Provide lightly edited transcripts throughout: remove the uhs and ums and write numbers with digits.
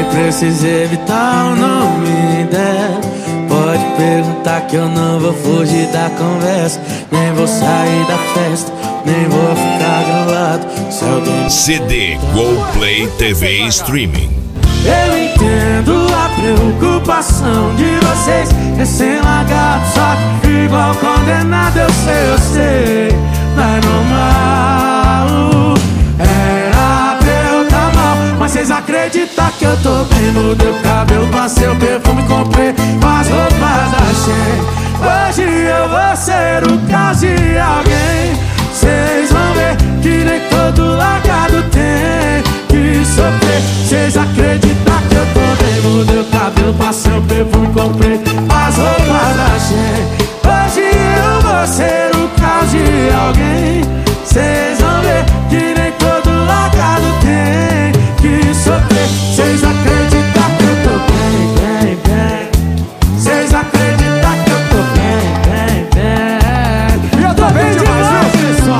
precisa evitar o nome dela. Pode perguntar que eu não vou fugir da conversa. Nem vou sair da festa, nem vou ficar grilado. Se alguém CD Globoplay TV Streaming. Eu entendo a preocupação de vocês, recém-largado, só que igual condenado. Eu sei, não é normal. Era pra eu tá mal, mas vocês acreditam que eu tô bem? Mudei o cabelo, passei o perfume, comprei as roupas da Shein. Hoje eu vou ser o caso de alguém. Vocês vão ver que nem todo largado tem que sofrer. Vocês acreditam que eu tô bem? Mudei o cabelo, passei o perfume, comprei as roupas da Shein. Hoje eu vou ser o caso de alguém. Vocês vão ver que nem todo largado tem que sofrer. Vocês acreditam que eu tô bem, bem, bem. Vocês acreditam que eu tô bem, bem, bem. E eu tô bem demais, pessoal.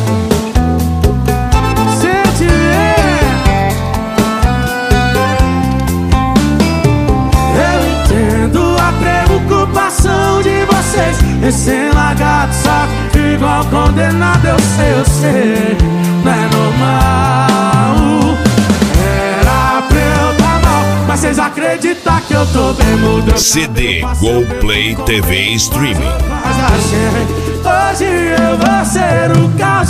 Sente Eu entendo a preocupação de vocês, recém-largado, só que igual condenado. Eu sei, não é normal. Era pra eu tá mal, mas vocês acreditam que eu tô bem? Mudou CD Globoplay TV Streaming. Hoje eu vou ser o cara.